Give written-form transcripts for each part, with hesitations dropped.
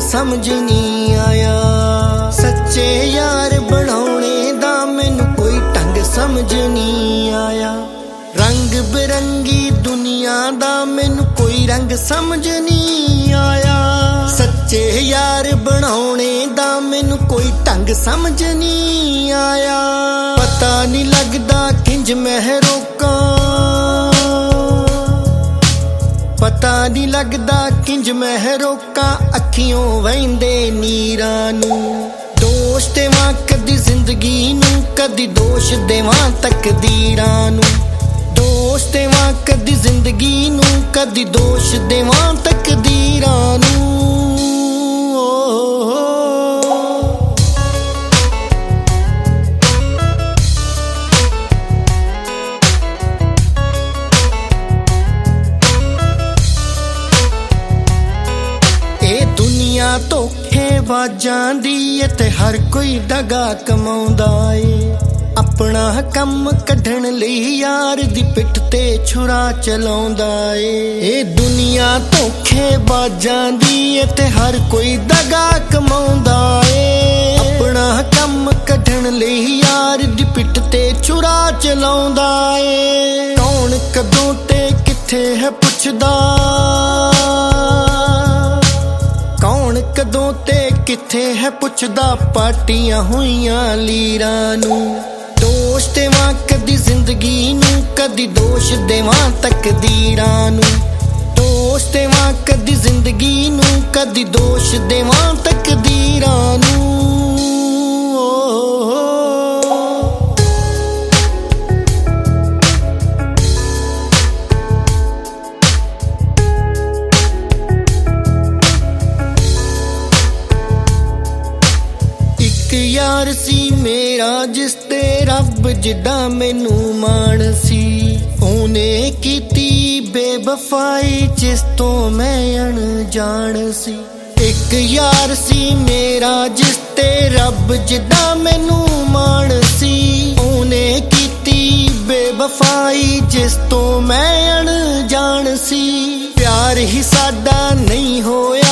समझ नहीं आया। सच्चे यार बनाने दा मैनू कोई ढंग समझ नहीं आया। रंग बिरंगी दुनिया दा मैनू कोई रंग समझ नहीं आया। सच्चे यार बनाने दा मैनू कोई ढंग समझ नहीं आया। पता नहीं लगदा किंज मैं रोकां, पता नहीं लगदा किंज मैं रोकां अखियों वहिंदे नीरां नूं। दोष देवां कदी जिंदगी नूं, कदी दोष देवां तकदीरां नूं। दोष देवां कदी जिंदगी नूं, कदी दोष देवां तकदीरां नूं। धोखेबाजां दी ते हर कोई दगा कमाउंदा ए। अपना कम कढण लई यार दी पिठ ते छुरा चलाउंदा ए। दुनिया धोखेबाजां दी ते हर कोई दगा कमाउंदा ए। अपना कम कढण लई यार दी पिठ ते छुरा चलाउंदा ए। कौन कदों ते किथे है पुछदा, कौन कदों ते किथे है पुछदा पाटियां होइयां लीरां नूं। दोष देवां कदी जिंदगी नूं, कदी दोष देवां तकदीरां नूं। दोष देवां कदी जिंदगी नूं, कदी दोष देवां तकदीरां नूं। यार सी मेरा जिस ते रब जिड्डा मैनू मान सी। ओने कीती बेवफाई जिस तो मैं अनजान सी। एक यार सी मेरा जिस ते रब जिड्डा मैनू मान सी। ओने कीती बेवफाई जिस तो मैं अनजान सी। प्यार ही साडा नहीं होया,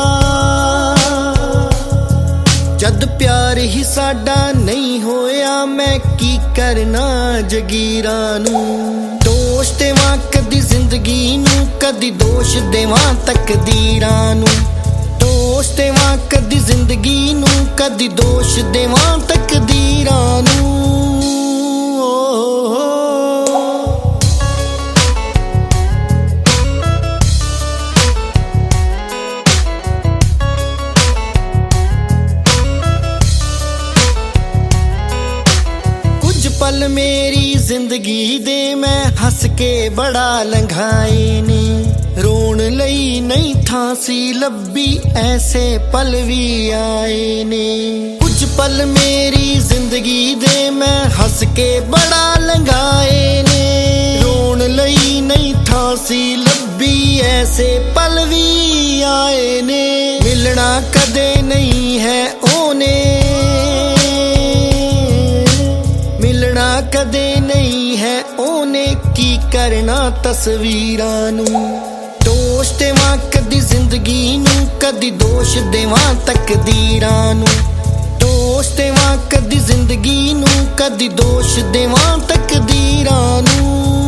जद प्यार ही साडा नहीं होया मैं की करना जगीरां नूं। दोष देवां कदी जिंदगी नूं, कदी दोष देवां तकदीरां नूं। दोष देवां कदी जिंदगी नूं, कदी दोष देवां तकदीरां नूं। पल मेरी जिंदगी दे मैं हस के बड़ा लंघाए ने। रोन लई नहीं थां सी लब्बी ऐसे पल भी आए ने। कुछ पल मेरी जिंदगी दे मैं हस के बड़ा लंघाए ने। रोन लई नहीं थां सी लब्बी ऐसे पल भी आए ने। मिलना कदे नहीं है ओने, मिलना कदे नहीं है ओने की करना तस्वीरां नूं। दोष देवां कदी जिंदगी नूं, कदी दोष देवां तकदीरां नूं। दोष देवां कदी जिंदगी नूं, कदी दोष देवां तकदीरां नूं।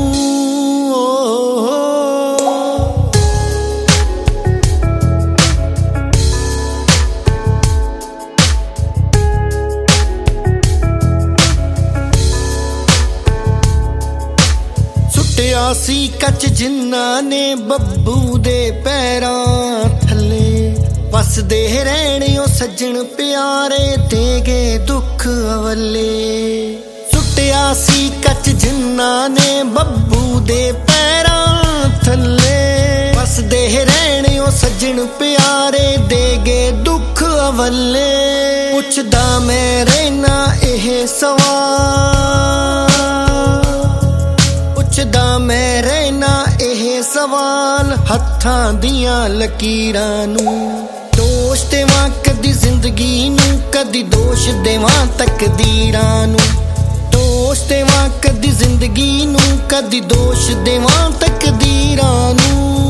सी कच जिन्ना ने बब्बू दे पैरां थले। वसदे रहणियों सज्जन प्यारे देगे दुख अवले। सुटिया सी कच जिन्ना ने बब्बू दे पैरां थले। वसदे रहणियों सज्जन प्यारे देगे दुख अवले। पुछदा मैं रहना एह सवाल, पुछदा मैं रहना एह सवाल हत्थां दियां लकीरां नूं। दोष देवां कदी जिंदगी नूं, कदी दोष देवां तकदीरां नूं। दोष देवां कदी जिंदगी नूं, कदी दोष देवां तकदीरां नूं।